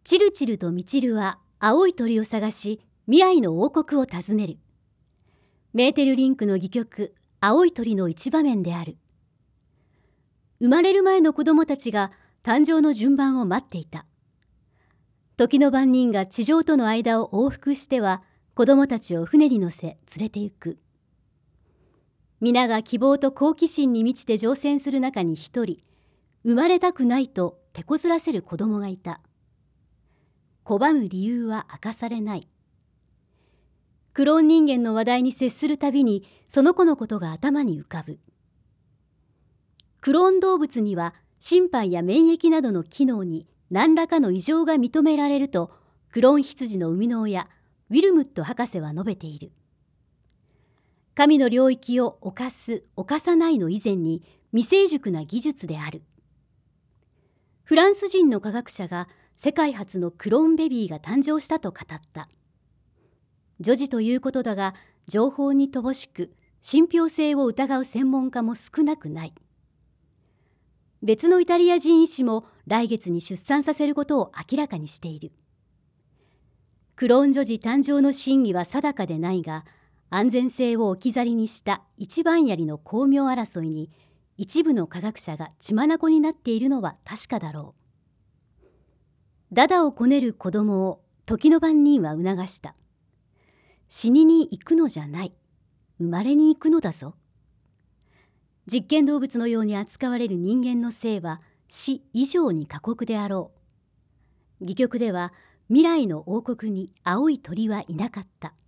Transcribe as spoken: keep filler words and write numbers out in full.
チルチルとミチルは青い鳥を探し未来の王国を訪ねる。メーテルリンクの戯曲青い鳥の一場面である。生まれる前の子供たちが誕生の順番を待っていた。時の番人が地上との間を往復しては子供たちを船に乗せ連れて行く。皆が希望と好奇心に満ちて乗船する中に一人、生まれたくないと手こずらせる子供がいた。拒む理由は明かされない。クローン人間の話題に接するたびにその子のことが頭に浮かぶ。クローン動物には心肺や免疫などの機能に何らかの異常が認められるとクローン羊の生みの親ウィルムット博士は述べている。神の領域を侵す侵さないの以前に未成熟な技術である。フランス人の科学者が世界初のクローンベビーが誕生したと語った。女児ということだが情報に乏しく信憑性を疑う専門家も少なくない。別のイタリア人医師も来月に出産させることを明らかにしている。クローン女児誕生の真偽は定かでないが、安全性を置き去りにした一番槍の巧妙争いに一部の科学者が血眼になっているのは確かだろう。ダダをこねる子供を時の番人は促した。死にに行くのじゃない、生まれに行くのだぞ。実験動物のように扱われる人間の生は死以上に過酷であろう。戯曲では未来の王国に青い鳥はいなかった。